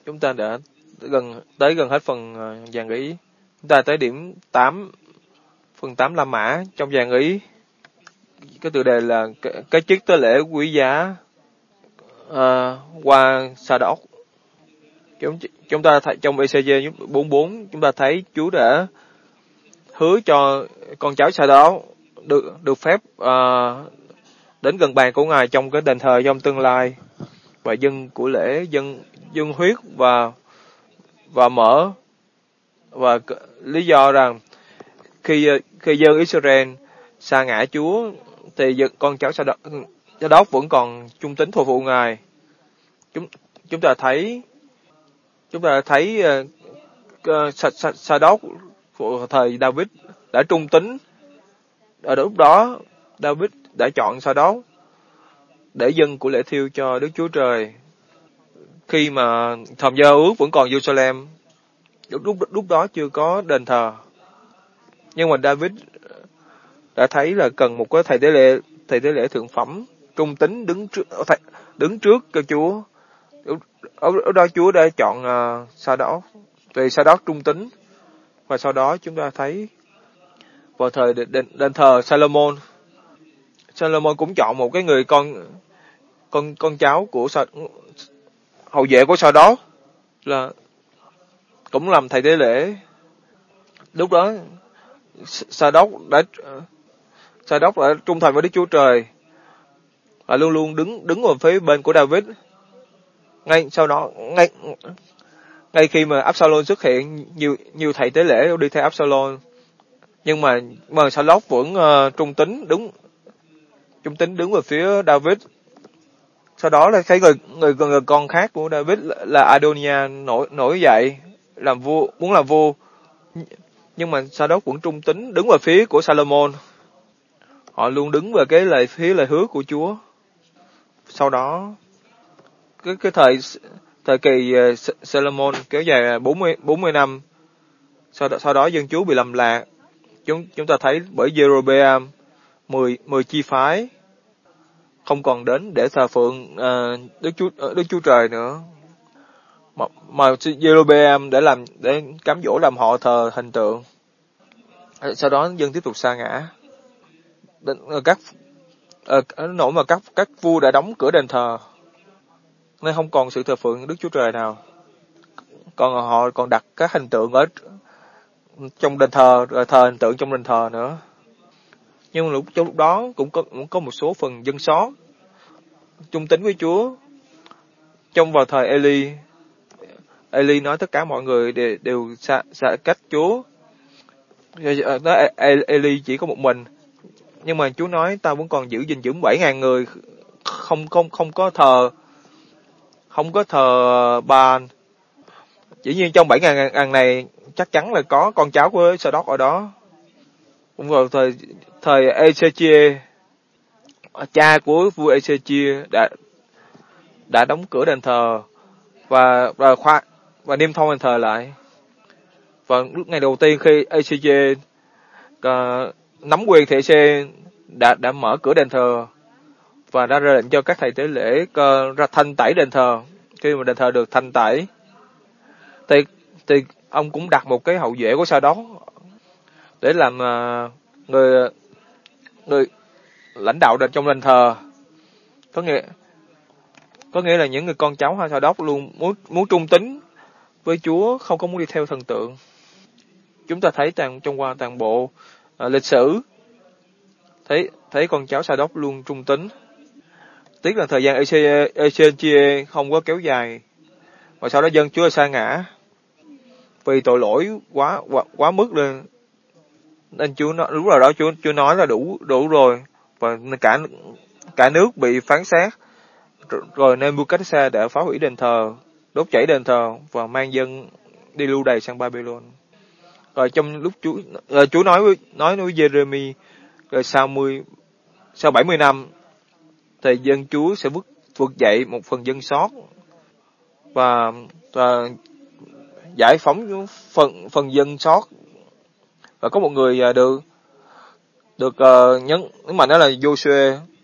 chúng ta đã gần hết phần vàng ý. Chúng ta tới điểm 8, phần 8 La Mã trong vàng ý. Cái tựa đề là cái chiếc tế lễ quý giá qua Sa-đốc. Chúng ta thấy trong ECG 44, chúng ta thấy Chúa đã hứa cho con cháu Sa-đốc được phép đến gần bàn của Ngài trong cái đền thờ trong tương lai, và dân của lễ dân huyết và mỡ, và lý do rằng khi dân Israel sa ngã Chúa thì con cháu Sa-đốc vẫn còn trung tín phục vụ Ngài. Chúng ta thấy Sa-đốc của thời David đã trung tín. Ở lúc đó David đã chọn Sa-đốc để dâng của lễ thiêu cho Đức Chúa Trời khi mà thềm giao ước vẫn còn Jerusalem. Lúc đó chưa có đền thờ, nhưng mà David đã thấy là cần một cái thầy tế lễ thượng phẩm trung tín đứng trước cho Chúa. Ở đó Chúa đã chọn Sa-đốc, vì Sa-đốc trung tín. Và sau đó chúng ta thấy vào thời đền thờ Salomon cũng chọn một cái người con cháu của hậu vệ của Sa-đốc là cũng làm thầy tế lễ. Lúc đó Sa-đốc đã trung thành với Đức Chúa Trời và luôn luôn đứng vào phía bên của David. Ngay khi mà Absalom xuất hiện, nhiều thầy tế lễ đi theo Absalom, nhưng mà Sa-đốc vẫn trung tín đứng về phía David. Sau đó là thấy người con khác của David là Adonia nổi dậy muốn làm vua, nhưng mà Sa-đốc vẫn trung tín đứng về phía của Salomon. Họ luôn đứng về cái phía lời hứa của Chúa. Sau đó cái thời kỳ Salomon kéo dài 40 năm. Sau đó dân Chúa bị lầm lạc. Chúng ta thấy bởi Jerobeam 10 chi phái không còn đến để thờ phượng Đức Chúa Trời nữa, mà Jerobeam để cám dỗ làm họ thờ hình tượng. Sau đó dân tiếp tục sa ngã. Nỗi mà các vua đã đóng cửa đền thờ nên không còn sự thờ phượng Đức Chúa Trời nào. Còn họ còn đặt các hình tượng ở trong đền thờ, rồi thờ hình tượng trong đền thờ nữa. Nhưng trong lúc đó cũng có một số phần dân sót trung tín với Chúa. Vào thời Eli nói tất cả mọi người đều xa cách Chúa. Eli chỉ có một mình, nhưng mà Chúa nói ta vẫn còn gìn giữ 7.000 người không có thờ Baal. Dĩ nhiên trong 7.000 này chắc chắn là có con cháu của Sa-đốc ở đó. Cũng vào thời Ezechie, cha của vua Ezechie đã đóng cửa đền thờ và niêm phong đền thờ lại. Và lúc ngày đầu tiên khi Ezechie nắm quyền thì Ezechie đã mở cửa đền thờ và ra lệnh cho các thầy tế lễ ra thanh tẩy đền thờ. Khi mà đền thờ được thanh tẩy thì ông cũng đặt một cái hậu vệ của Sa-đốc để làm người lãnh đạo trong đền thờ. Có nghĩa là những người con cháu Sa-đốc luôn muốn trung tín với Chúa, không có muốn đi theo thần tượng. Chúng ta thấy trong qua toàn bộ lịch sử thấy con cháu Sa-đốc luôn trung tín. Tiếc là thời gian Ezechie không có kéo dài, và sau đó dân Chúa sa ngã vì tội lỗi quá mức lên, nên lúc nào đó Chúa nói là đủ rồi, và cả nước bị phán xét. Rồi Nebuchadnezzar đã phá hủy đền thờ, đốt cháy đền thờ và mang dân đi lưu đày sang Babylon. Rồi trong lúc Chúa nói với Jeremy, rồi sau 70 năm thì dân Chúa sẽ vực dậy một phần dân sót và giải phóng phần dân sót. Và có một người được nhấn mạnh đó là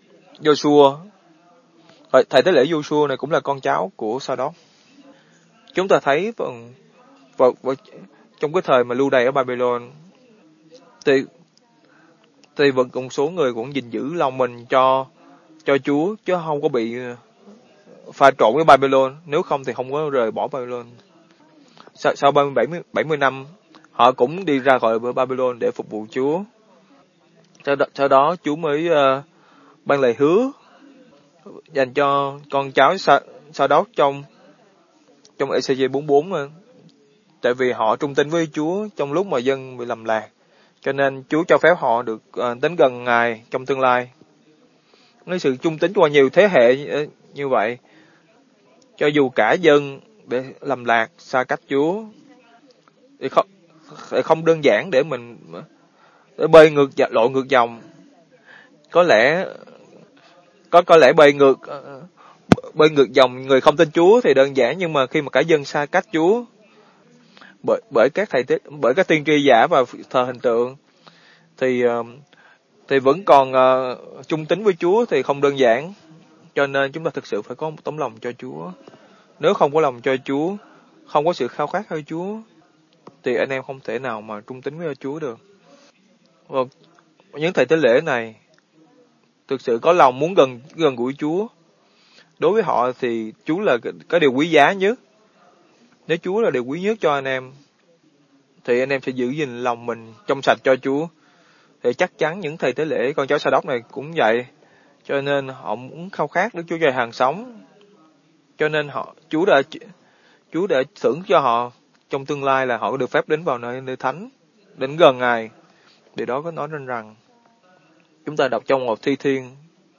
Joshua. Thầy tế lễ Joshua này cũng là con cháu của Sa-đốc. Chúng ta thấy vào trong cái thời mà lưu đày ở Babylon, thì vẫn một số người cũng gìn giữ lòng mình cho Chúa, chứ không có bị pha trộn với Babylon, nếu không thì không có rời bỏ Babylon. Sau 70 năm, họ cũng đi ra khỏi Babylon để phục vụ Chúa. Sau đó Chúa mới ban lời hứa dành cho con cháu sau đó trong ECG 44, tại vì họ trung tín với Chúa trong lúc mà dân bị lầm lạc, cho nên Chúa cho phép họ được đến gần Ngài trong tương lai. Nói sự trung tín qua nhiều thế hệ như vậy, cho dù cả dân để lầm lạc xa cách Chúa, thì không đơn giản để mình bơi lội ngược dòng. Có lẽ bơi ngược dòng người không tin Chúa thì đơn giản, nhưng mà khi mà cả dân xa cách Chúa bởi các tiên tri giả và thờ hình tượng, thì vẫn còn trung tín với Chúa thì không đơn giản. Cho nên chúng ta thực sự phải có một tấm lòng cho Chúa. Nếu không có lòng cho Chúa, không có sự khao khát theo Chúa, thì anh em không thể nào mà trung tín với Chúa được. Và những thầy tế lễ này thực sự có lòng muốn gần gũi Chúa. Đối với họ thì Chúa là cái điều quý giá nhất. Nếu Chúa là điều quý nhất cho anh em, thì anh em sẽ giữ gìn lòng mình trong sạch cho Chúa. Thì chắc chắn những thầy tế lễ con cháu Sa-đốc này cũng vậy. Cho nên họ muốn khao khát Đức Chúa Trời hàng sống. Cho nên Chúa đã thưởng cho họ trong tương lai là họ được phép đến vào nơi thánh, đến gần Ngài. Điều đó có nói nên rằng, chúng ta đọc trong một thi thiên,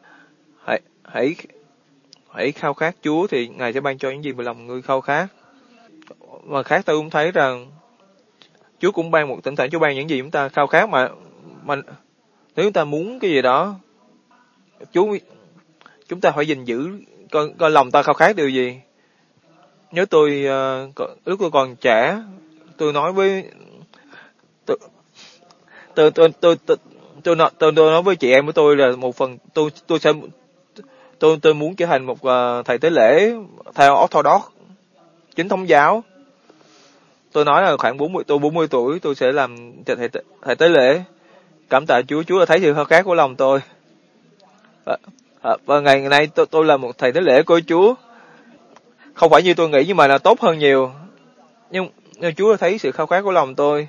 hãy khao khát Chúa thì Ngài sẽ ban cho những gì mà lòng người khao khát. Mà khác tôi cũng thấy rằng Chúa cũng ban một thỉnh thoảng Chúa ban những gì chúng ta khao khát, mà nếu chúng ta muốn cái gì đó, chúng ta phải gìn giữ coi lòng ta khao khát điều gì. Nhớ lúc tôi còn trẻ, tôi nói với tôi nói với chị em của tôi là một phần tôi muốn trở thành một thầy tế lễ theo Orthodox chính thống giáo. Tôi nói là khoảng 40 tuổi tôi sẽ làm thầy tế lễ. Cảm tạ Chúa đã thấy sự khao khát của lòng tôi. Và ngày nay tôi là một thầy tế lễ của Chúa. Không phải như tôi nghĩ, nhưng mà là tốt hơn nhiều. Nhưng Chúa đã thấy sự khao khát của lòng tôi.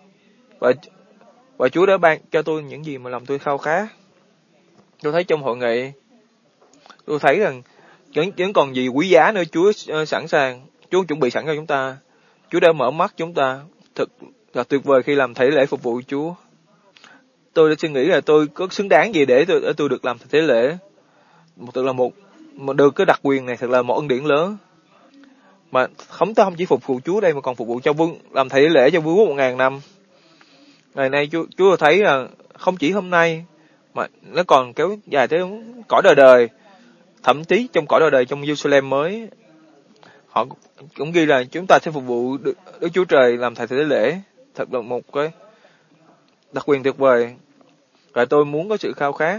Và Chúa đã ban cho tôi những gì mà lòng tôi khao khát. Tôi thấy trong hội nghị, tôi thấy rằng vẫn còn gì quý giá nữa Chúa sẵn sàng. Chúa chuẩn bị sẵn cho chúng ta. Chúa đã mở mắt chúng ta. Thật là tuyệt vời khi làm thầy lễ phục vụ Chúa. Tôi đã suy nghĩ là tôi có xứng đáng gì để tôi được làm thầy lễ. Thật là được cái đặc quyền này thật là một ân điển lớn. Mà không chỉ phục vụ Chúa đây, mà còn phục vụ cho làm thầy lễ cho vương quốc 1000 năm. Ngày nay Chúa thấy là không chỉ hôm nay, mà nó còn kéo dài tới cõi đời đời. Thậm chí trong cõi đời đời trong Jerusalem mới, họ cũng ghi là chúng ta sẽ phục vụ Đức Chúa Trời làm thầy tế lễ. Thật là một cái đặc quyền tuyệt vời. Và tôi muốn có sự khao khát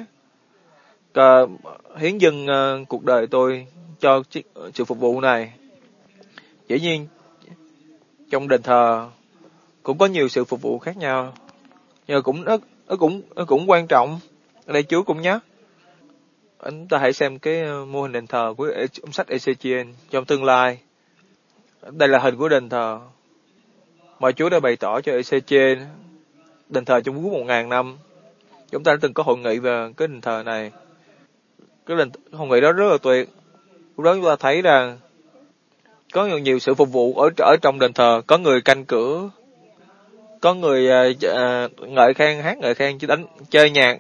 hiến dâng cuộc đời tôi cho sự phục vụ này. Dĩ nhiên trong đền thờ cũng có nhiều sự phục vụ khác nhau, nhưng nó cũng quan trọng. Ở đây Chúa cũng nhắc chúng ta hãy xem cái mô hình đền thờ của sách Ezechiel trong tương lai. Đây là hình của đền thờ mà Chúa đã bày tỏ cho Ezechiel, đền thờ trong suốt 1000 năm. Chúng ta đã từng có hội nghị về cái đền thờ này. Cái hội nghị đó rất là tuyệt. Lúc đó chúng ta thấy rằng có nhiều sự phục vụ ở trong đền thờ. Có người canh cửa, có người ngợi khen, hát ngợi khen, chơi nhạc,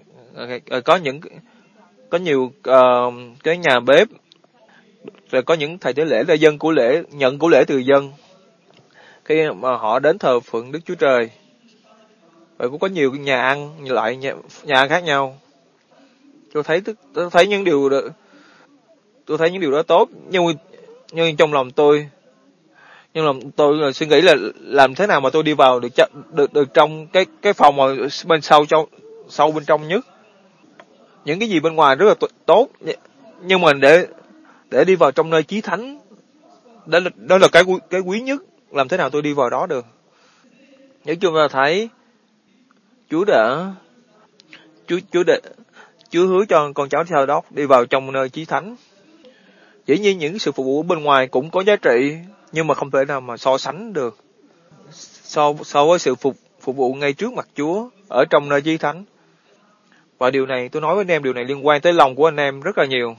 có nhiều cái nhà bếp, rồi có những thầy tế lễ là dân của lễ, nhận của lễ từ dân khi mà họ đến thờ phượng Đức Chúa Trời. Và cũng có nhiều nhà ăn, nhà ăn khác nhau. Tôi thấy những điều đó tốt, nhưng trong lòng tôi là suy nghĩ là làm thế nào mà tôi đi vào được trong cái phòng mà bên sâu bên trong nhất. Những cái gì bên ngoài rất là tốt, nhưng mà để đi vào trong nơi chí thánh Đó là cái quý nhất, làm thế nào tôi đi vào đó được. Nói chung là thấy Chúa đã Chúa đã Chúa hứa cho con cháu Sa đốc đi vào trong nơi chí thánh. Dĩ nhiên những sự phục vụ bên ngoài cũng có giá trị, nhưng mà không thể nào mà so sánh được so với sự phục vụ ngay trước mặt Chúa ở trong nơi chí thánh. Và điều này tôi nói với anh em, điều này liên quan tới lòng của anh em rất là nhiều.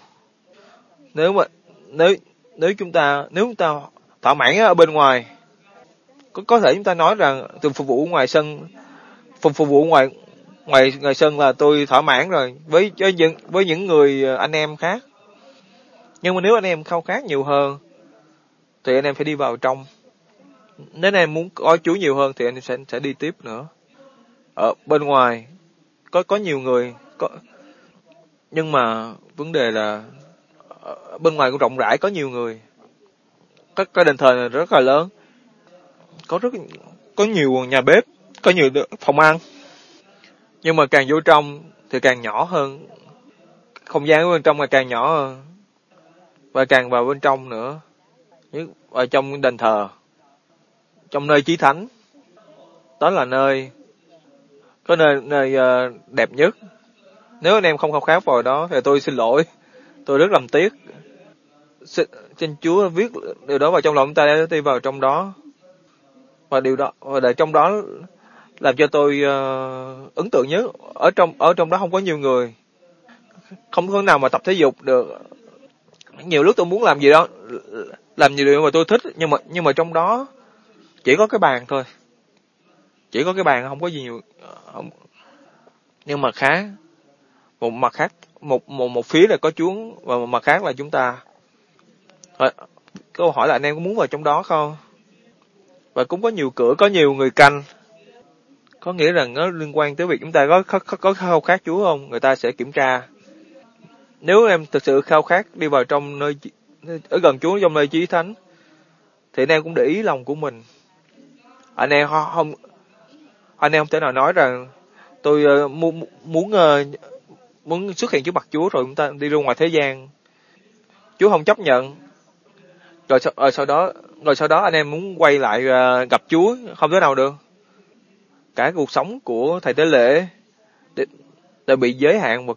Nếu chúng ta thỏa mãn ở bên ngoài, có thể chúng ta nói rằng từ phục vụ ngoài sân, phục vụ ngoài sân là tôi thỏa mãn rồi với những người anh em khác. Nhưng mà nếu anh em khao khát nhiều hơn thì anh em phải đi vào trong. Nếu anh em muốn có Chúa nhiều hơn thì anh em sẽ đi tiếp nữa. Ở bên ngoài có nhiều người nhưng mà vấn đề là bên ngoài cũng rộng rãi, có nhiều người. Cái đền thờ này rất là lớn, có nhiều nhà bếp, có nhiều phòng ăn, nhưng mà càng vô trong thì càng nhỏ hơn, không gian ở bên trong là càng nhỏ hơn, và càng vào bên trong nữa, ở trong đền thờ, trong nơi chí thánh, đó là nơi đẹp nhất. Nếu anh em không khao khát vào đó thì tôi xin lỗi, tôi rất làm tiếc. Xin Chúa viết điều đó vào trong lòng chúng ta để đi vào trong đó, và điều đó và trong đó làm cho tôi ấn tượng nhất. Ở trong đó không có nhiều người, không có nào mà tập thể dục được. Nhiều lúc tôi muốn làm gì đó, làm gì điều mà tôi thích, nhưng mà trong đó chỉ có cái bàn thôi, chỉ có cái bàn, không có gì nhiều. Không. Nhưng mà một phía là có Chúa và một mặt khác là chúng ta. Câu hỏi là anh em có muốn vào trong đó không? Và cũng có nhiều cửa, có nhiều người canh. Có nghĩa rằng nó liên quan tới việc chúng ta có khao khát Chúa không? Người ta sẽ kiểm tra. Nếu em thực sự khao khát đi vào trong nơi ở gần Chúa, trong nơi chí thánh, thì anh em cũng để ý lòng của mình. Anh em không thể nào nói rằng tôi muốn xuất hiện trước mặt Chúa rồi chúng ta đi ra ngoài thế gian. Chúa không chấp nhận. Rồi sau đó anh em muốn quay lại gặp Chúa, không thể nào được. Cả cuộc sống của thầy tế lễ đã bị giới hạn vào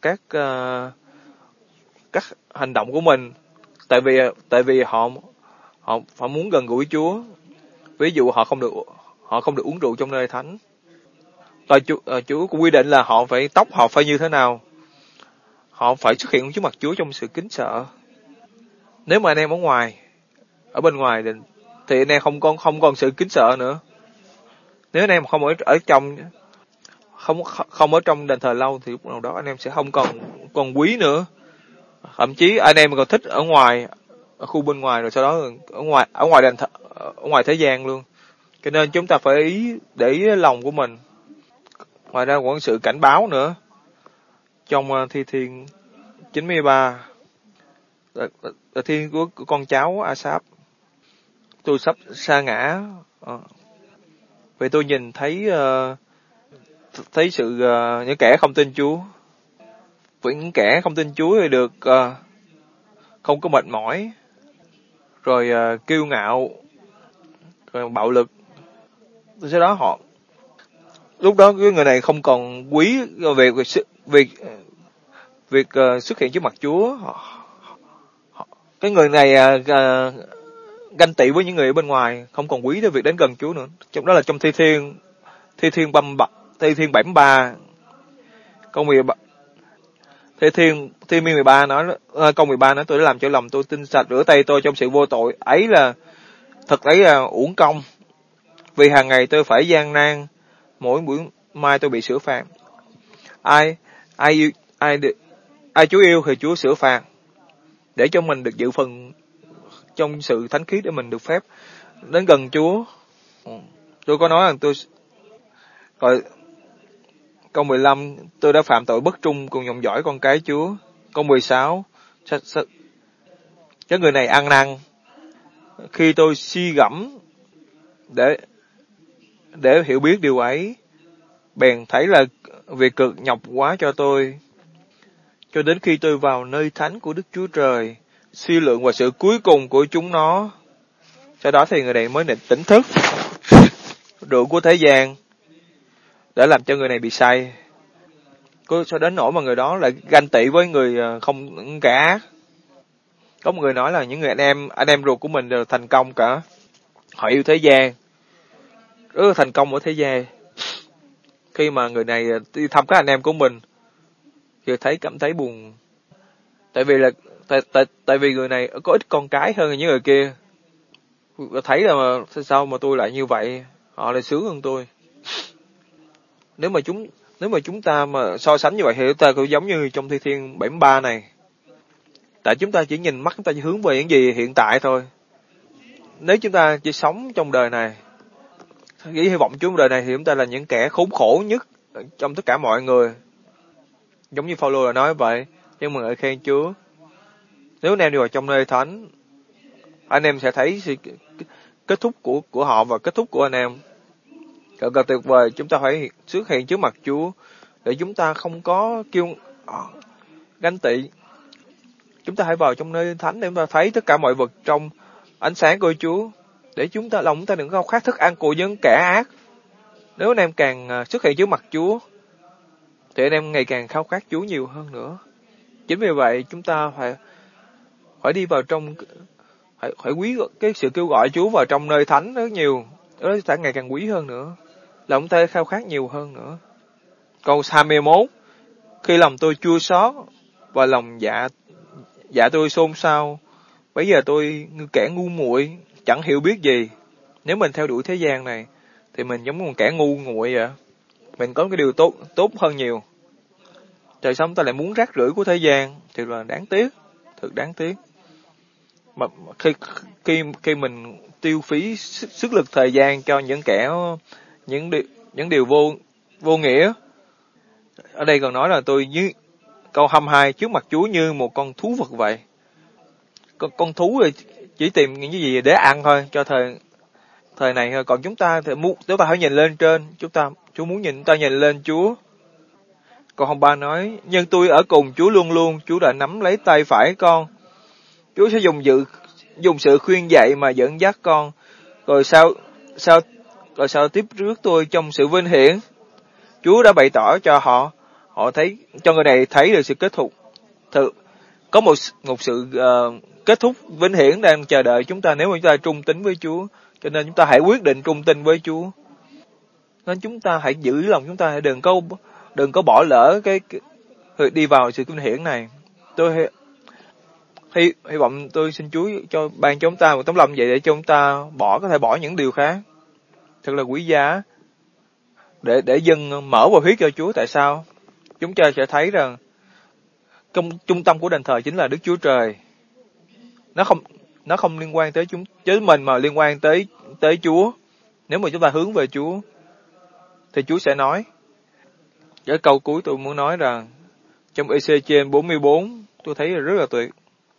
các hành động của mình, tại vì họ muốn gần gũi Chúa. Ví dụ họ không được uống rượu trong nơi thánh. Rồi Chúa cũng quy định là tóc họ phải như thế nào. Họ phải xuất hiện trước mặt Chúa trong sự kính sợ. Nếu mà anh em ở bên ngoài thì anh em không còn sự kính sợ nữa. Nếu anh em không ở trong, không ở trong đền thờ lâu thì lúc nào đó anh em sẽ không còn quý nữa. Thậm chí anh em còn thích ở ngoài, ở khu bên ngoài, rồi sau đó ở ngoài đền thờ, ở ngoài thế gian luôn. Cho nên chúng ta phải để ý lòng của mình. Ngoài ra còn sự cảnh báo nữa. Trong Thi Thiên 93, là thiên của con cháu Asaph. Tôi sắp sa ngã, vì tôi nhìn thấy những kẻ không tin Chúa. Vì những kẻ không tin Chúa thì được không có mệt mỏi, rồi kiêu ngạo, rồi bạo lực. Sau đó lúc đó cái người này không còn quý việc xuất hiện trước mặt Chúa. Cái người này ganh tị với những người ở bên ngoài, không còn quý tới việc đến gần Chúa nữa. Trong đó là trong Thi Thiên 73 câu 13. Thi Thiên 13 nói, câu 13 nói: tôi đã làm cho lòng tôi tinh sạch, rửa tay tôi trong sự vô tội. Ấy là uổng công, vì hàng ngày tôi phải gian nan, mỗi buổi mai tôi bị sửa phạt. Ai Chúa yêu thì Chúa sửa phạt, để cho mình được dự phần trong sự thánh khiết, để mình được phép đến gần Chúa. Tôi có nói rằng rồi câu 15, tôi đã phạm tội bất trung cùng dòng dõi con cái Chúa. Câu 16, cái người này ăn năn. Khi tôi suy gẫm để hiểu biết điều ấy, bèn thấy là việc cực nhọc quá cho tôi. Cho đến khi tôi vào nơi thánh của Đức Chúa Trời, suy lượng vào sự cuối cùng của chúng nó, Sau đó thì người này mới tỉnh thức. Rượu của thế gian đã làm cho người này bị say. Sau đến nỗi mà người đó lại ganh tị với người không cả ác. Có một người nói là những người anh em ruột của mình đều thành công cả. Họ yêu thế gian, rất là thành công ở thế gian. Khi mà người này đi thăm các anh em của mình, thì cảm thấy buồn. Tại vì người này có ít con cái hơn những người kia. Thấy là sao mà tôi lại như vậy, họ lại sướng hơn tôi. Nếu mà chúng ta mà so sánh như vậy thì chúng ta cũng giống như trong Thi Thiên 73 này. Tại chúng ta chỉ nhìn mắt, chúng ta chỉ hướng về những gì hiện tại thôi. Nếu chúng ta chỉ sống trong đời này, hy vọng trong đời này thì chúng ta là những kẻ khốn khổ nhất trong tất cả mọi người. Giống như Phaolô là nói vậy, nhưng mà ngợi khen Chúa. Nếu anh em đi vào trong nơi thánh, anh em sẽ thấy sự kết thúc của họ và kết thúc của anh em. Thật là tuyệt vời, chúng ta phải xuất hiện trước mặt Chúa để chúng ta không có ganh tị. Chúng ta hãy vào trong nơi thánh để chúng ta thấy tất cả mọi vật trong ánh sáng của Chúa, để lòng chúng ta đừng khao khát thức ăn của những kẻ ác. Nếu anh em càng xuất hiện trước mặt Chúa thì anh em ngày càng khao khát Chúa nhiều hơn nữa. Chính vì vậy chúng ta phải đi vào trong, phải quý cái sự kêu gọi Chúa vào trong nơi thánh rất nhiều, đó sẽ ngày càng quý hơn nữa, lòng ta khao khát nhiều hơn nữa. Câu 21: khi lòng tôi chua xót và lòng dạ tôi xôn xao, bây giờ tôi như kẻ ngu muội chẳng hiểu biết gì. Nếu mình theo đuổi thế gian này thì mình giống một kẻ ngu muội vậy. Mình có cái điều tốt hơn nhiều. Trời xong ta lại muốn rác rưởi của thế gian, thì là đáng tiếc, thật đáng tiếc. Mà khi mình tiêu phí sức lực thời gian cho những điều vô nghĩa. Ở đây còn nói là tôi như câu 22, trước mặt Chúa như một con thú vật vậy. Con thú thì chỉ tìm những cái gì để ăn thôi, cho thời này thôi. Còn chúng ta phải nhìn lên trên, Chúa muốn chúng ta nhìn lên Chúa. Câu 23 nói, nhưng tôi ở cùng Chúa luôn luôn, Chúa đã nắm lấy tay phải con. Chúa sẽ dùng sự khuyên dạy mà dẫn dắt con. Rồi sao tiếp rước tôi trong sự vinh hiển. Chúa đã bày tỏ cho họ thấy, cho người này thấy được sự kết thúc. Có một sự kết thúc vinh hiển đang chờ đợi chúng ta nếu mà chúng ta trung tín với Chúa. Cho nên chúng ta hãy quyết định trung tín với Chúa. Nên chúng ta hãy giữ lòng chúng ta, đừng có bỏ lỡ cái đi vào sự vinh hiển này. Tôi hy vọng tôi xin Chúa ban cho chúng ta một tấm lòng vậy để cho chúng ta có thể bỏ những điều khác thật là quý giá để dâng mở và huyết cho Chúa. Tại sao? Chúng ta sẽ thấy rằng trung tâm của đền thờ chính là Đức Chúa Trời. Nó không liên quan tới chứ mình, mà liên quan tới Chúa. Nếu mà chúng ta hướng về Chúa thì Chúa sẽ nói. Cái câu cuối tôi muốn nói rằng trong Ê-xê-chiên 44 tôi thấy rất là tuyệt.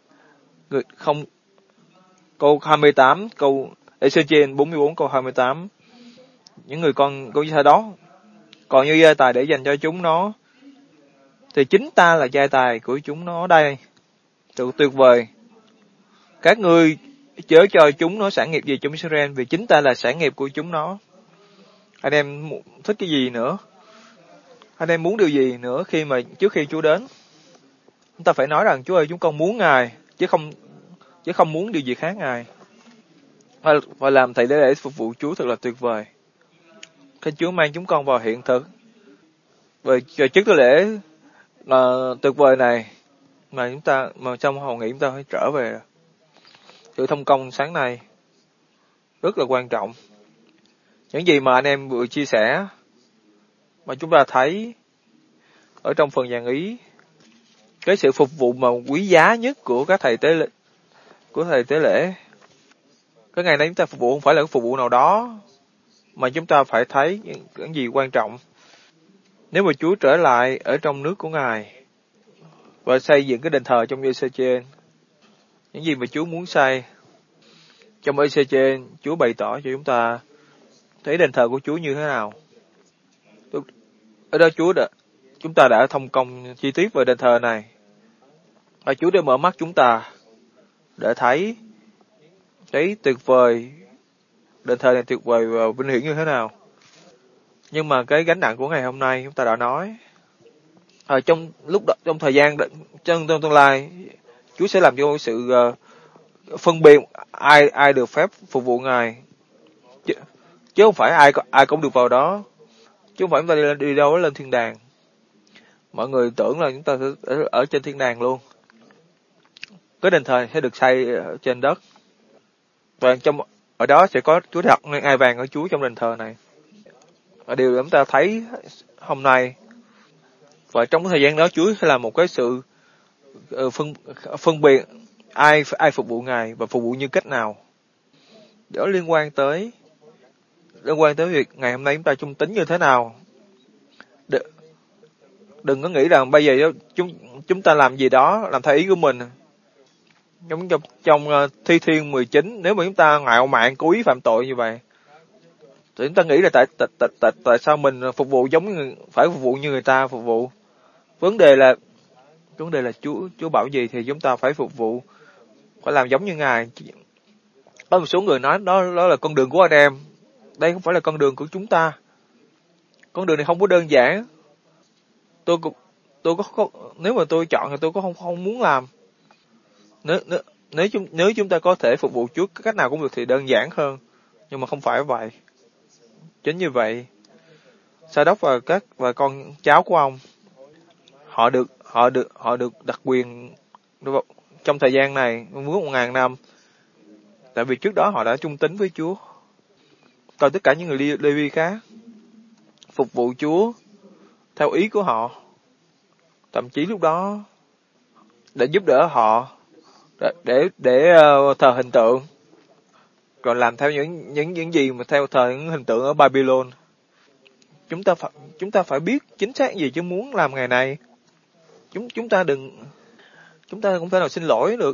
Câu 28, câu Ê-xê-chiên 44 câu 28. Những người con của gia đó còn như gia tài để dành cho chúng nó, thì chính ta là gia tài của chúng nó đây. Tuyệt vời. Các ngươi chớ cho chúng nó sản nghiệp gì trong Israel, vì chính ta là sản nghiệp của chúng nó. Anh em thích cái gì nữa? Anh em muốn điều gì nữa trước khi Chúa đến? Chúng ta phải nói rằng Chúa ơi, chúng con muốn Ngài, chứ không muốn điều gì khác Ngài. Và làm thầy để phục vụ Chúa thật là tuyệt vời. Khi Chúa mang chúng con vào hiện thực, về trước cái lễ tuyệt vời này mà trong hội nghị chúng ta phải trở về. Sự thông công sáng nay rất là quan trọng. Những gì mà anh em vừa chia sẻ mà chúng ta thấy ở trong phần giảng ý, cái sự phục vụ mà quý giá nhất của các thầy tế lễ, cái ngày nay chúng ta phục vụ không phải là cái phục vụ nào đó, mà chúng ta phải thấy những gì quan trọng. Nếu mà Chúa trở lại ở trong nước của Ngài và xây dựng cái đền thờ trong Ê-xê-trên, những gì mà Chúa muốn xây trong Ê-xê-trên, Chúa bày tỏ cho chúng ta thấy đền thờ của Chúa như thế nào. Ở đó chúng ta đã thông công chi tiết về đền thờ này, và Chúa đã mở mắt chúng ta để thấy Thấy tuyệt vời, đền thờ này tuyệt vời và vinh hiển như thế nào. Nhưng mà cái gánh nặng của ngày hôm nay chúng ta đã nói. Trong lúc đó, trong thời gian trong tương lai, Chúa sẽ làm cho sự phân biệt ai được phép phục vụ Ngài, chứ không phải ai cũng được vào đó, chứ không phải chúng ta đi đâu đó lên thiên đàng. Mọi người tưởng là chúng ta sẽ ở trên thiên đàng luôn. Cái đền thờ sẽ được xây trên đất, và ở đó sẽ có Chúa đặt ngai vàng của Chúa trong đền thờ này. Và điều chúng ta thấy hôm nay, và trong cái thời gian đó Chúa sẽ làm một cái sự phân biệt ai phục vụ Ngài và phục vụ như cách nào. Đó liên quan tới việc ngày hôm nay chúng ta trung tín như thế nào. Đừng có nghĩ rằng bây giờ chúng ta làm gì đó làm theo ý của mình. Giống trong Thi Thiên 19, nếu mà chúng ta ngạo mạn cố ý phạm tội như vậy, thì chúng ta nghĩ là tại sao mình phục vụ phải phục vụ như người ta phục vụ. Vấn đề là Chúa bảo gì thì chúng ta phải phục vụ, phải làm giống như Ngài. Có một số người nói đó là con đường của anh em. Đây không phải là con đường của chúng ta. Con đường này không có đơn giản. Nếu mà tôi chọn thì tôi có không muốn làm. Nếu chúng ta có thể phục vụ Chúa cách nào cũng được thì đơn giản hơn, nhưng mà không phải vậy. Chính như vậy, Sa-đốc và con cháu của ông, họ được đặc quyền trong thời gian này muốn 1.000 năm, tại vì trước đó họ đã trung tín với Chúa. Còn tất cả những người Lê-vi khác phục vụ Chúa theo ý của họ, thậm chí lúc đó để giúp đỡ họ để thờ hình tượng, còn làm theo những gì mà theo thờ những hình tượng ở Babylon. Chúng ta phải biết chính xác gì chứ muốn làm ngày này. Chúng ta không thể nào xin lỗi được.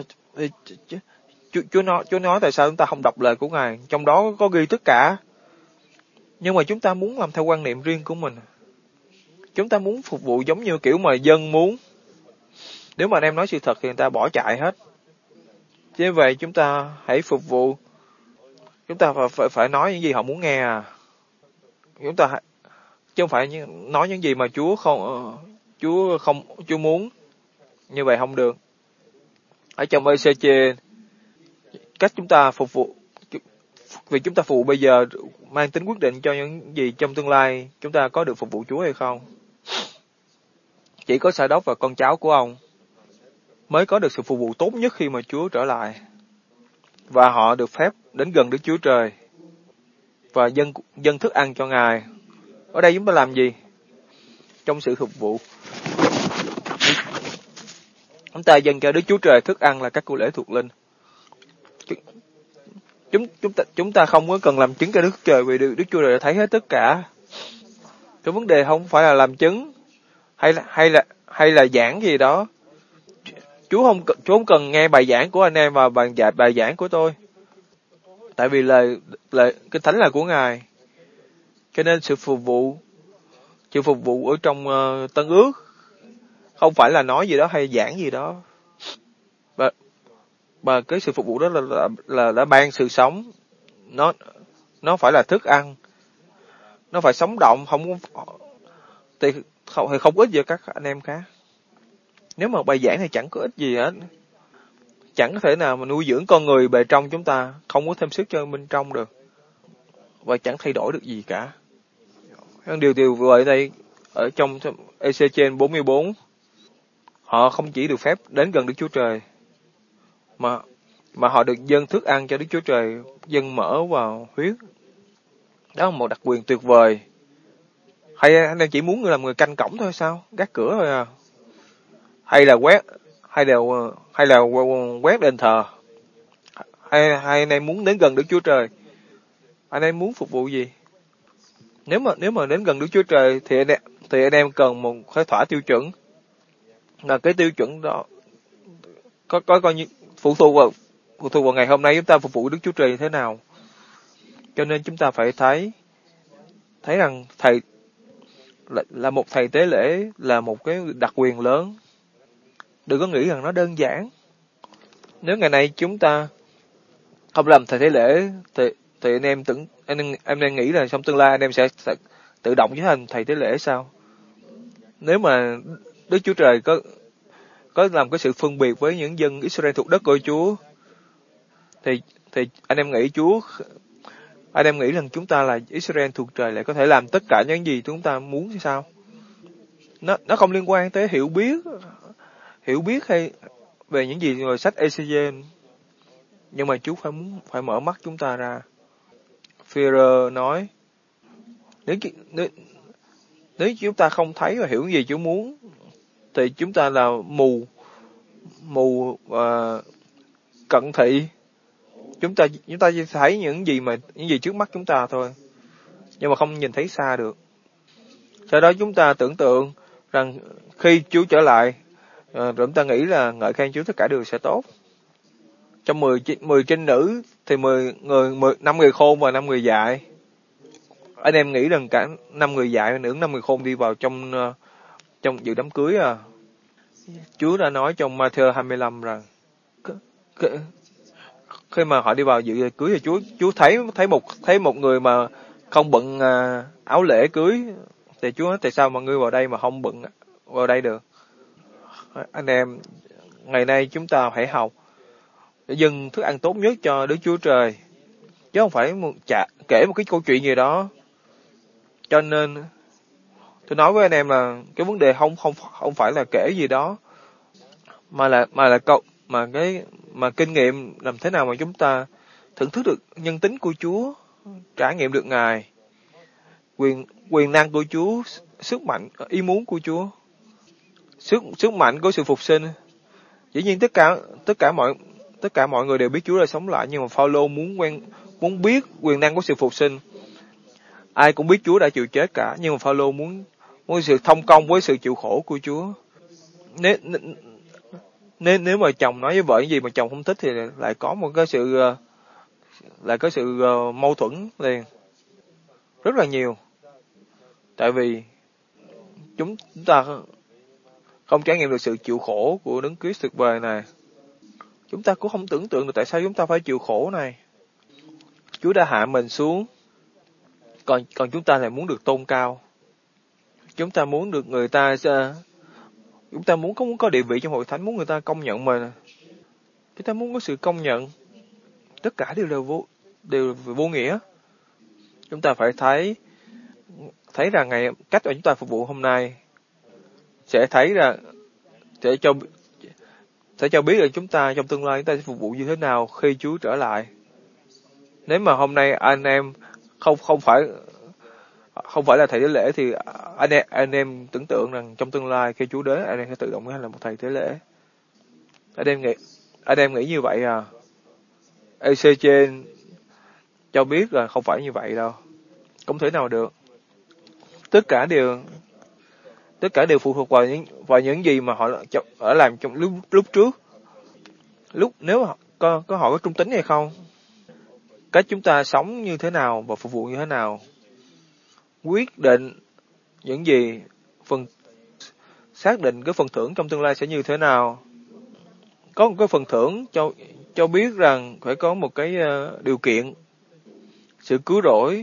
Chúa nói tại sao chúng ta không đọc lời của Ngài, trong đó có ghi tất cả. Nhưng mà chúng ta muốn làm theo quan niệm riêng của mình. Chúng ta muốn phục vụ giống như kiểu mà dân muốn. Nếu mà anh em nói sự thật thì người ta bỏ chạy hết. Chứ vậy chúng ta hãy phục vụ. Chúng ta phải nói những gì họ muốn nghe à. Chứ không phải nói những gì mà Chúa muốn. Như vậy không được. Ở trong ECC, cách chúng ta phục vụ, việc chúng ta phục vụ bây giờ mang tính quyết định cho những gì trong tương lai chúng ta có được phục vụ Chúa hay không. Chỉ có Sa-đốc và con cháu của ông mới có được sự phục vụ tốt nhất khi mà Chúa trở lại, và họ được phép đến gần Đức Chúa Trời và dâng thức ăn cho Ngài. Ở đây chúng ta làm gì? Trong sự phục vụ, chúng ta dâng cho Đức Chúa Trời thức ăn là các của lễ thuộc linh. Chúng ta không có cần làm chứng cho Đức Trời, vì Đức Chúa Trời đã thấy hết tất cả. Cái vấn đề không phải là làm chứng hay là giảng gì đó. Chúa không cần nghe bài giảng của anh em và bài giảng của tôi. Tại vì lời Kinh Thánh là của Ngài. Cho nên sự phục vụ ở trong Tân Ước không phải là nói gì đó hay giảng gì đó. Và cái sự phục vụ đó là đã ban sự sống. Nó phải là thức ăn. Nó phải sống động, thì không ích gì các anh em khác. Nếu mà bài giảng thì chẳng có ích gì hết. Chẳng có thể nào mà nuôi dưỡng con người bề trong chúng ta, không có thêm sức cho bên trong được. Và chẳng thay đổi được gì cả. Điều vậy đây, ở trong EC trên 44, họ không chỉ được phép đến gần Đức Chúa Trời, mà họ được dâng thức ăn cho Đức Chúa Trời, dâng mỡ và huyết. Đó là một đặc quyền tuyệt vời. Hay anh em chỉ muốn làm người canh cổng thôi sao? Gác cửa thôi à? Hay là quét đền thờ? Hay anh em muốn đến gần Đức Chúa Trời? Anh em muốn phục vụ gì? Nếu mà đến gần Đức Chúa Trời thì anh em cần một cái thỏa tiêu chuẩn. Là cái tiêu chuẩn đó có coi như phụ thuộc vào ngày hôm nay chúng ta phục vụ Đức Chúa Trời như thế nào. Cho nên chúng ta phải thấy rằng thầy là một thầy tế lễ là một cái đặc quyền lớn. Đừng có nghĩ rằng nó đơn giản. Nếu ngày nay chúng ta không làm thầy tế lễ thì anh em tưởng em đang nghĩ là trong tương lai anh em sẽ tự động trở thành thầy tế lễ sao? Nếu mà Đức Chúa Trời có làm cái sự phân biệt với những dân Israel thuộc đất của Chúa, thì anh em nghĩ rằng chúng ta là Israel thuộc trời lại có thể làm tất cả những gì chúng ta muốn thì sao? Nó không liên quan tới hiểu biết hay về những gì ngoài sách Ê-xê-giên, nhưng mà Chúa phải mở mắt chúng ta ra. Phi-rơ nói, nếu chúng ta không thấy và hiểu những gì Chúa muốn, thì chúng ta là mù cận thị. Chúng ta chỉ thấy những gì trước mắt chúng ta thôi, nhưng mà không nhìn thấy xa được. Sau đó chúng ta tưởng tượng rằng khi Chúa trở lại, rồi chúng ta nghĩ là ngợi khen Chúa tất cả đều sẽ tốt. Trong 10 trinh nữ thì 5 người khôn và 5 người dại. Anh em nghĩ rằng cả 5 người dại và 5 người khôn đi vào trong dự đám cưới à? Chúa đã nói trong Ma-thơ 25 rằng khi mà họ đi vào dự cưới thì Chúa thấy một người mà không bận áo lễ cưới, thì Chúa nói tại sao mà ngươi vào đây mà không bận vào đây được? Anh em, ngày nay chúng ta hãy học để dâng thức ăn tốt nhất cho Đức Chúa Trời, chứ không phải kể một cái câu chuyện gì đó. Cho nên tôi nói với anh em là cái vấn đề không phải là kể gì đó, mà kinh nghiệm làm thế nào mà chúng ta thưởng thức được nhân tính của Chúa, trải nghiệm được Ngài, quyền năng của Chúa, sức mạnh, ý muốn của Chúa, sức mạnh của sự phục sinh. Dĩ nhiên tất cả mọi người đều biết Chúa là sống lại, nhưng mà Phao-lô muốn biết quyền năng của sự phục sinh. Ai cũng biết Chúa đã chịu chết cả, nhưng mà Phao-lô muốn sự thông công với sự chịu khổ của Chúa. Nếu mà chồng nói với vợ gì mà chồng không thích thì lại có sự mâu thuẫn liền rất là nhiều. Tại vì chúng ta không trải nghiệm được sự chịu khổ của Đấng Christ tuyệt vời này. Chúng ta cũng không tưởng tượng được tại sao chúng ta phải chịu khổ này. Chúa đã hạ mình xuống, còn chúng ta lại muốn được tôn cao. Chúng ta muốn được chúng ta muốn có địa vị trong hội thánh, muốn người ta công nhận mình. Chúng ta muốn có sự công nhận. Tất cả đều vô nghĩa. Chúng ta phải thấy rằng cách mà chúng ta phục vụ hôm nay sẽ cho biết là chúng ta trong tương lai chúng ta sẽ phục vụ như thế nào khi Chúa trở lại. Nếu mà hôm nay anh em không phải là thầy tế lễ thì anh em tưởng tượng rằng trong tương lai khi Chúa đến anh em sẽ tự động là một thầy tế lễ. Anh em nghĩ như vậy à? Ê-xê-trên cho biết là không phải như vậy đâu. Không thể nào được. Tất cả đều phụ thuộc vào những gì mà họ làm trong lúc trước. Nếu có họ có trung tín hay không, cách chúng ta sống như thế nào và phục vụ như thế nào quyết định những gì, xác định cái phần thưởng trong tương lai sẽ như thế nào. Có một cái phần thưởng cho biết rằng phải có một cái điều kiện, sự cứu rỗi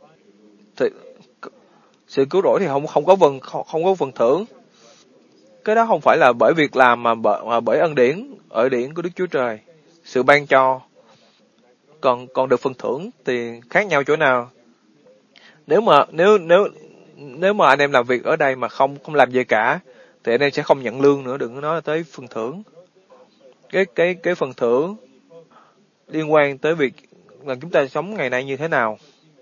thì không có phần thưởng. Cái đó không phải là bởi việc làm mà bởi ân điển của Đức Chúa Trời, sự ban cho. Còn được phần thưởng thì khác nhau chỗ nào? Nếu mà anh em làm việc ở đây mà không làm gì cả thì anh em sẽ không nhận lương nữa, đừng có nói tới phần thưởng. Cái phần thưởng liên quan tới việc là chúng ta sống ngày nay như thế nào.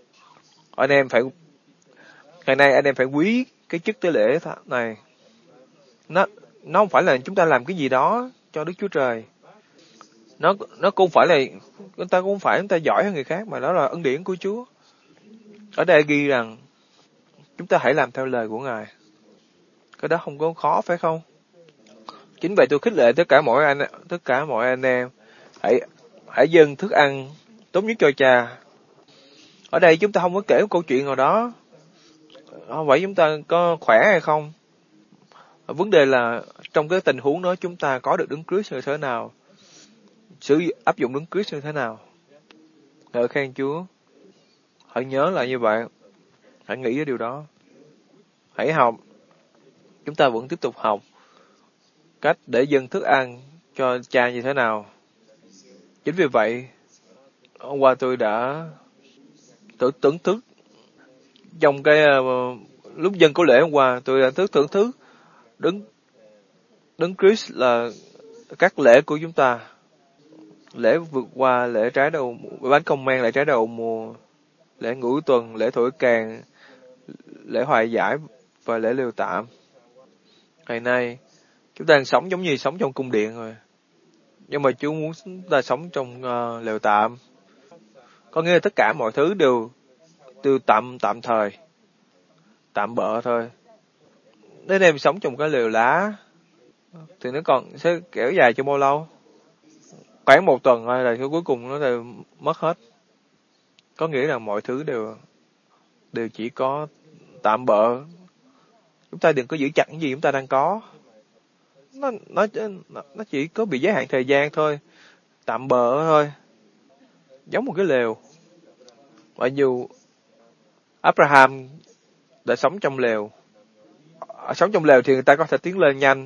Ngày nay anh em phải quý cái chức tế lễ này. Nó không phải là chúng ta làm cái gì đó cho Đức Chúa Trời. Nó cũng phải là chúng ta giỏi hơn người khác, mà đó là ân điển của Chúa. Ở đây ghi rằng chúng ta hãy làm theo lời của Ngài. Cái đó không có khó, phải không? Chính vậy tôi khích lệ tất cả mọi anh em hãy dâng thức ăn tốt nhất cho Cha. Ở đây chúng ta không có kể một câu chuyện nào đó. Không phải chúng ta có khỏe hay không. Vấn đề là trong cái tình huống đó chúng ta có được Đấng Christ như thế nào, áp dụng Đấng Christ như thế nào. Ngợi khen Chúa. Hãy nhớ là như vậy. Hãy nghĩ cái điều đó. Hãy học. Chúng ta vẫn tiếp tục học cách để dâng thức ăn cho cha như thế nào. Chính vì vậy, hôm qua tôi đã tưởng thức trong cái lúc dân có lễ hôm qua, tôi đã thưởng thức Đấng Christ là các lễ của chúng ta. Lễ vượt qua, lễ trái đầu, bánh công mang, lễ trái đầu mùa, lễ ngũ tuần, lễ thổi kèn, lễ hoài giải và lễ liều tạm. Ngày nay, chúng ta đang sống giống như sống trong cung điện rồi. Nhưng mà Chúa muốn chúng ta sống trong lều tạm. Có nghĩa là tất cả mọi thứ đều tạm thời, tạm bợ thôi. Nếu em sống trong cái lều lá, thì nó còn sẽ kéo dài cho bao lâu? Khoảng 1 tuần thôi là cuối cùng nó đều mất hết. Có nghĩa là mọi thứ đều chỉ có tạm bợ. Chúng ta đừng có giữ chặt những gì chúng ta đang có. Nó chỉ có bị giới hạn thời gian thôi, tạm bợ thôi. Giống một cái lều. Mặc dù Abraham đã sống trong lều. Sống trong lều thì người ta có thể tiến lên nhanh.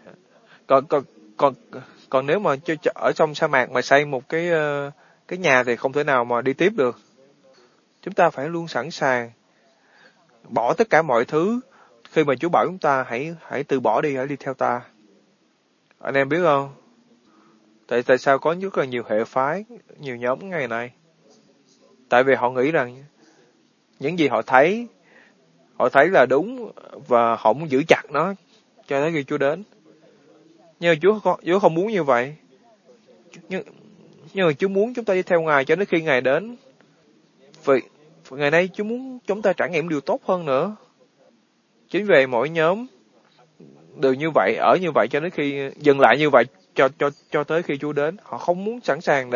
Còn nếu mà ở trong sa mạc mà xây một cái nhà thì không thể nào mà đi tiếp được. Chúng ta phải luôn sẵn sàng bỏ tất cả mọi thứ. Khi mà Chúa bảo chúng ta hãy từ bỏ đi, hãy đi theo ta. Anh em biết không? Tại sao có rất là nhiều hệ phái, nhiều nhóm ngày nay? Tại vì họ nghĩ rằng những gì họ thấy là đúng và họ muốn giữ chặt nó cho tới khi Chúa đến. Nhưng mà Chúa không muốn như vậy. Nhưng mà Chúa muốn chúng ta đi theo Ngài cho đến khi Ngài đến. Vì ngày nay Chúa muốn chúng ta trải nghiệm điều tốt hơn nữa. Chính vì mỗi nhóm đều như vậy, ở như vậy cho đến khi dừng lại như vậy cho tới khi Chúa đến. Họ không muốn sẵn sàng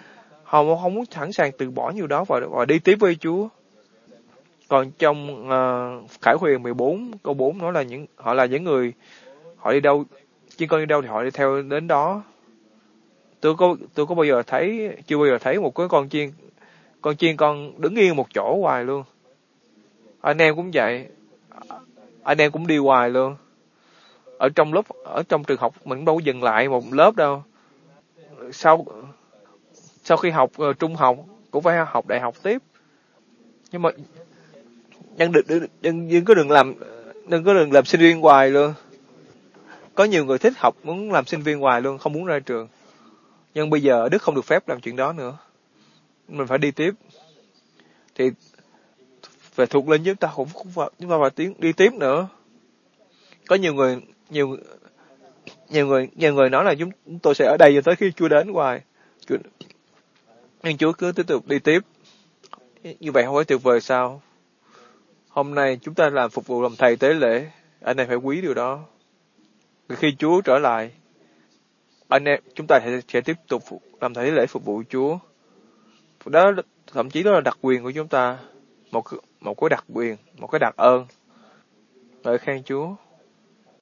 từ bỏ nhiều đó và đi tiếp với Chúa. Còn trong Khải Huyền 14 câu 4 nói là họ là những người họ đi đâu, chiên con đi đâu thì họ đi theo đến đó. Tôi có chưa bao giờ thấy một cái con chiên đứng yên một chỗ hoài luôn. Anh em cũng vậy, anh em cũng đi hoài luôn. Ở trong trường học mình cũng đâu có dừng lại một lớp đâu. Sau khi học trung học cũng phải học đại học tiếp. Nhưng mà đừng có làm sinh viên hoài luôn. Có nhiều người thích học muốn làm sinh viên hoài luôn, không muốn ra trường. Nhưng bây giờ Đức không được phép làm chuyện đó nữa. Mình phải đi tiếp. Thì về thuộc linh chúng ta phải đi tiếp nữa. Có nhiều người nói là chúng tôi sẽ ở đây cho tới khi Chúa đến hoài. Nhưng Chúa cứ tiếp tục đi tiếp. Như vậy không phải tuyệt vời sao? Hôm nay chúng ta phục vụ làm thầy tế lễ. Anh em phải quý điều đó. Khi Chúa trở lại, anh em chúng ta sẽ tiếp tục làm thầy tế lễ phục vụ Chúa. Đó thậm chí đó là đặc quyền của chúng ta. Một cái đặc quyền, một cái đặc ơn. Ngợi khen Chúa.